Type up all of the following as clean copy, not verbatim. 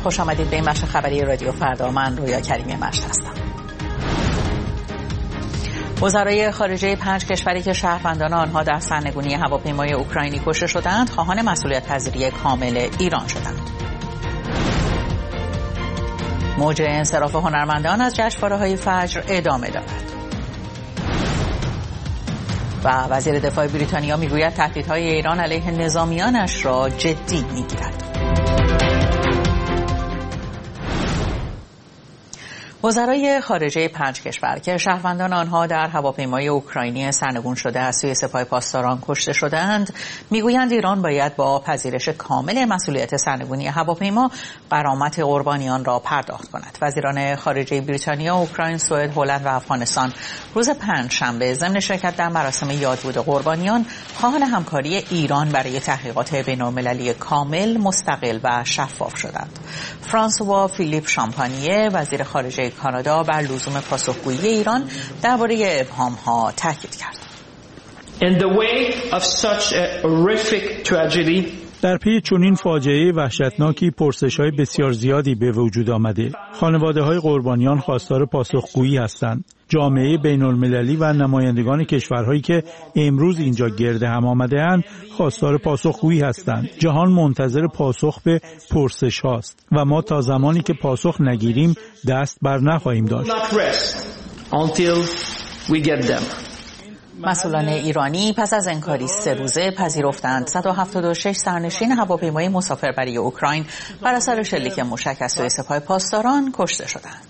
خوش آمدید به این بخش خبری رادیو فردا. من رویا کریمی مشت هستم. وزرای خارجه 5 کشوری که شهروندان آنها در سرنگونی هواپیمای اوکراینی کشته شدند، خواهان مسئولیت پذیری کامل ایران شدند. موج انصراف هنرمندان از جشنواره‌های فجر ادامه دارد. و وزیر دفاع بریتانیا میگوید تهدیدهای ایران علیه نظامیانش را جدی میگیرد. وزرای خارجه 5 کشور که شهروندان آنها در هواپیمای اوکراینی سرنگون شده از سوی سپاه پاسداران کشته شدند، میگویند ایران باید با پذیرش کامل مسئولیت سرنگونی هواپیما غرامت قربانیان را پرداخت کند. وزیران خارجه بریتانیا، اوکراین، سوئد، هلند و افغانستان روز پنجشنبه ضمن شرکت در مراسم یادبود قربانیان خواهان همکاری ایران برای تحقیقات بین‌المللی کامل، مستقل و شفاف شدند. فرانسوا فیلیپ شامپانیه، وزیر خارجه کانادا، بر لزوم پاسخگویی ایران درباره ابهام‌ها تاکید کرد. In the wake of such a horrific tragedy, در پی چنین فاجعه وحشتناکی پرسش‌های بسیار زیادی به وجود آمده. خانواده‌های قربانیان خواستار پاسخگویی هستند. جامعه بین‌المللی و نمایندگان کشورهایی که امروز اینجا گرد هم آمده‌اند خواستار پاسخگویی هستند. جهان منتظر پاسخ به پرسش هاست و ما تا زمانی که پاسخ نگیریم دست بر نخواهیم داشت. مسئولان ایرانی پس از انکاری 3 روزه پذیرفتند 176 سرنشین هواپیمای مسافربری اوکراین بر اثر شلیک موشک از سوی سپاه پاسداران کشته شدند.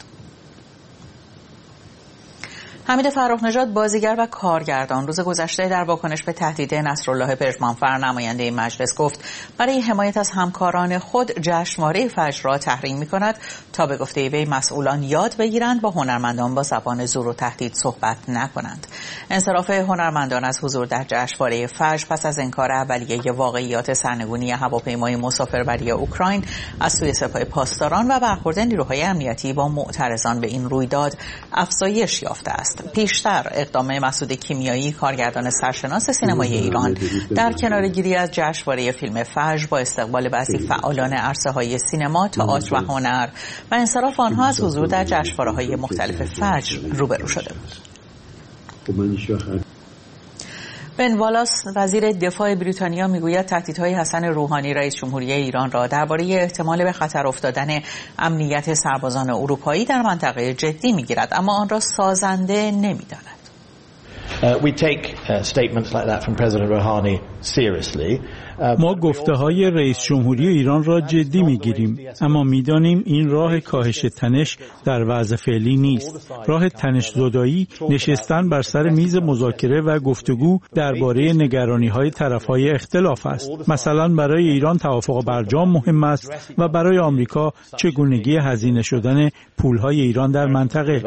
حمید فرخ‌نژاد، بازیگر و کارگردان، روز گذشته در واکنش به تهدید نصرالله پژمانفر نماینده مجلس گفت برای حمایت از همکاران خود جشنواره فجر را تحریم می‌کند تا به گفته وی مسئولان یاد بگیرند با هنرمندان با زبان زور و تهدید صحبت نکنند. انصراف هنرمندان از حضور در جشنواره فجر پس از انکار اولیه واقعیات سرنگونی هواپیمای مسافربری اوکراین از سوی سپاه پاسداران و برخورد نیروهای امنیتی با معترضان به این رویداد افزایش یافته است. پیشتر اقدام مسعود کیمیایی، کارگردان سرشناس سینمای ایران، در کناره‌گیری از جشنواره فیلم فجر با استقبال بعضی فعالان عرصه‌های سینما، تئاتر و هنر و انصراف آنها از حضور در جشنواره‌های مختلف فجر روبرو شده بود. بن والاس، وزیر دفاع بریتانیا، میگوید تهدیدهای حسن روحانی رئیس جمهوری ایران را درباره احتمال به خطر افتادن امنیت سربازان اروپایی در منطقه جدی میگیرد، اما آن را سازنده نمیداند. We take statements like that from President Rouhani seriously. ما گفته‌های رئیس جمهوری ایران را جدی می‌گیریم، اما می‌دانیم این راه کاهش تنش در وضع فعلی نیست. راه تنش زدایی نشستن بر سر میز مذاکره و گفتگو درباره نگرانی‌های طرف‌های اختلاف است. مثلا برای ایران توافق برجام مهم است و برای آمریکا چگونگی هزینه شدن پول‌های ایران در منطقه.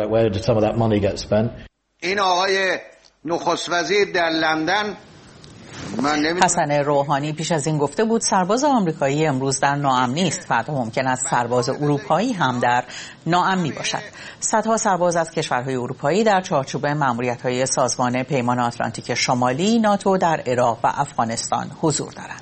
این آقای نخست وزیر در لندن حسن روحانی پیش از این گفته بود سرباز آمریکایی امروز در ناامنی است، فردا ممکن است سرباز اروپایی هم در ناامنی باشد. صدها سرباز از کشورهای اروپایی در چارچوب مأموریت‌های سازمان پیمان آتلانتیک شمالی ناتو در عراق و افغانستان حضور دارند.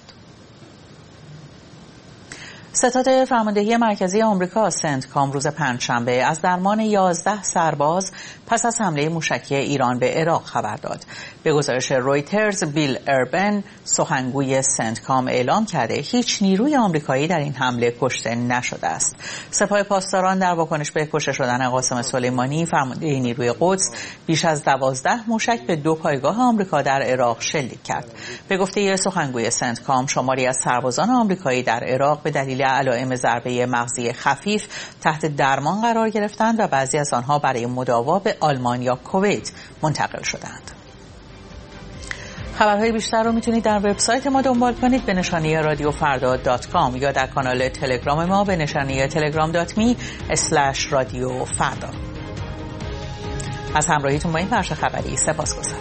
ستاد فرماندهی مرکزی آمریکا سنتکام روز پنجشنبه از درمان 11 سرباز پس از حمله موشکی ایران به عراق خبر داد. به گزارش رویترز، بیل اربن، سخنگوی سنتکام، اعلام کرده هیچ نیروی آمریکایی در این حمله کشته نشده است. سپاه پاسداران در واکنش به کشته شدن قاسم سلیمانی، فرمانده نیروی قدس، بیش از 12 موشک به 2 پایگاه آمریکا در عراق شلیک کرد. به گفته سخنگوی سنتکام، شماری از سربازان آمریکایی در عراق به دلیل علائم ضربه مغزی خفیف تحت درمان قرار گرفتند و بعضی از آنها برای مداوا به آلمان یا کویت منتقل شدند. خبرهای بیشتر رو میتونید در وبسایت ما دنبال کنید به نشانی radiofarda.com یا در کانال تلگرام ما به نشانی telegram.me/radiofarda. از همراهیتون با این بخش خبری سپاسگزارم.